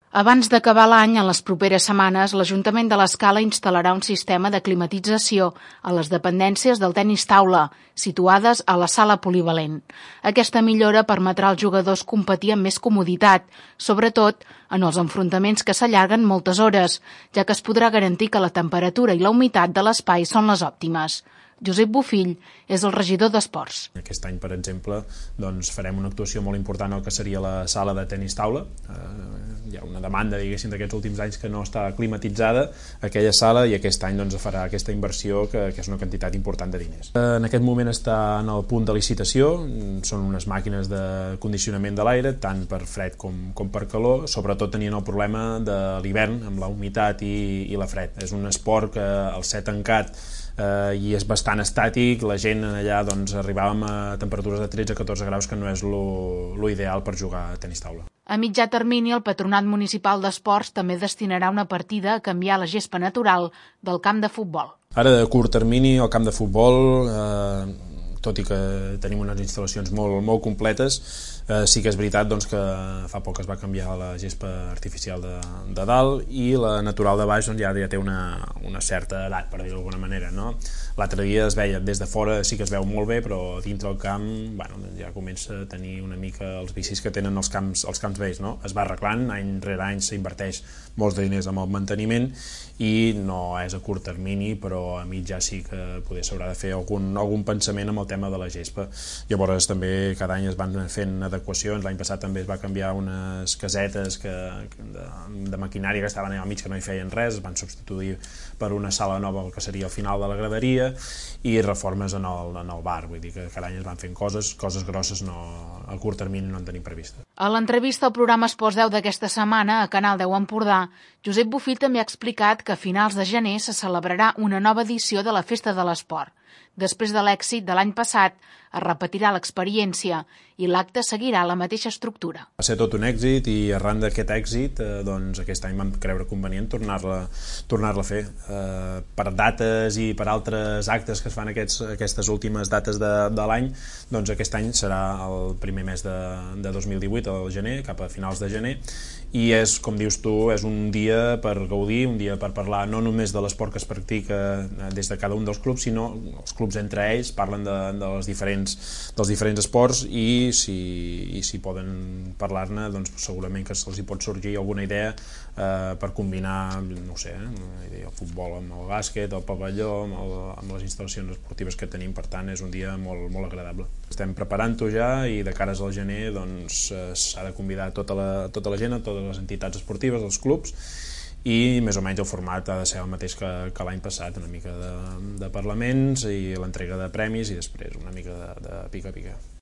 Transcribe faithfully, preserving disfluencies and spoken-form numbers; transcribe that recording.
Abans d'acabar l'any, en les properes setmanes, l'Ajuntament de l'Escala instal·larà un sistema de climatització a les dependències del tenis taula, situades a la sala polivalent. Aquesta millora permetrà als jugadors competir amb més comoditat, sobretot en els enfrontaments que s'allarguen moltes hores, ja que es podrà garantir que la temperatura i la humitat de l'espai són les òptimes. Josep Bofill és el regidor d'Esports. Aquest any, per exemple, doncs, farem una actuació molt important al que seria la sala de tenis taula. Eh, hi ha una demanda, diguéssim, d'aquests últims anys que no està climatitzada aquella sala, i aquest any doncs, farà aquesta inversió que, que és una quantitat important de diners. Eh, en aquest moment està en el punt de licitació, són unes màquines de condicionament de l'aire, tant per fred com, com per calor, sobretot tenien el problema de l'hivern, amb la humitat i, i la fred. És un esport que al ser tancat eh, i és bastant estàtic, la gent allà doncs, arribàvem a temperatures de tretze a catorze graus, que no és lo, lo ideal per jugar a tenis taula. A mitjà termini, el Patronat Municipal d'Esports també destinarà una partida a canviar la gespa natural del camp de futbol. Ara, de curt termini, el camp de futbol, eh, tot i que tenim unes instal·lacions molt, molt completes, eh, sí que és veritat doncs, que fa poc es va canviar la gespa artificial de, de dalt, i la natural de baix doncs, ja, ja té una, una certa edat, per dir-ho d'alguna manera, no? L'altre dia es veia des de fora, sí que es veu molt bé, però dintre el camp bueno, ja comença a tenir una mica els vicis que tenen els camps, els camps vells, no? Es va arreglant, any rere any s'inverteix molts de diners amb el manteniment, i no és a curt termini, però a mitjà sí que poder s'haurà de fer algun, algun pensament amb el tema de la gespa. Llavors també cada any es van fent adequacions. L'any passat també es va canviar unes casetes que, de, de maquinària que estaven al mig, que no hi feien res, es van substituir per una sala nova que seria al final de la graderia, i reformes en el, en el bar. Vull dir que cada any es van fent coses, coses grosses no, a curt termini no en tenim previstes. A l'entrevista al programa Esports deu d'aquesta setmana a Canal deu Empordà, Josep Bofill també ha explicat que a finals de gener se celebrarà una nova edició de la Festa de l'Esport. Després de l'èxit de l'any passat, es repetirà l'experiència i l'acte seguirà la mateixa estructura. Va ser tot un èxit, i arran d'aquest èxit eh, doncs aquest any vam creure convenient tornar-la tornar-la a fer. Eh, per dates i per altres actes que es fan aquests, aquestes últimes dates de, de l'any, doncs aquest any serà el primer mes de, de dos mil divuit, al gener, cap a finals de gener, i és, com dius tu, és un dia per gaudir, un dia per parlar no només de l'esport que es practica des de cada un dels clubs, sinó els clubs entre ells parlen de, de les diferents, dels diferents esports, i si, i si poden parlar-ne, doncs segurament que se'ls hi pot sorgir alguna idea eh, per combinar, no sé, eh, el futbol amb el bàsquet, el pavelló, amb, el, amb les instal·lacions esportives que tenim. Per tant, és un dia molt, molt agradable. Estem preparant-ho ja, i de cares al gener doncs, s'ha de convidar tota la, tota la gent, a totes les entitats esportives, els clubs, i més o menys el format ha de ser el mateix que, que l'any passat, una mica de, de parlaments i l'entrega de premis, i després una mica de, de pica-pica.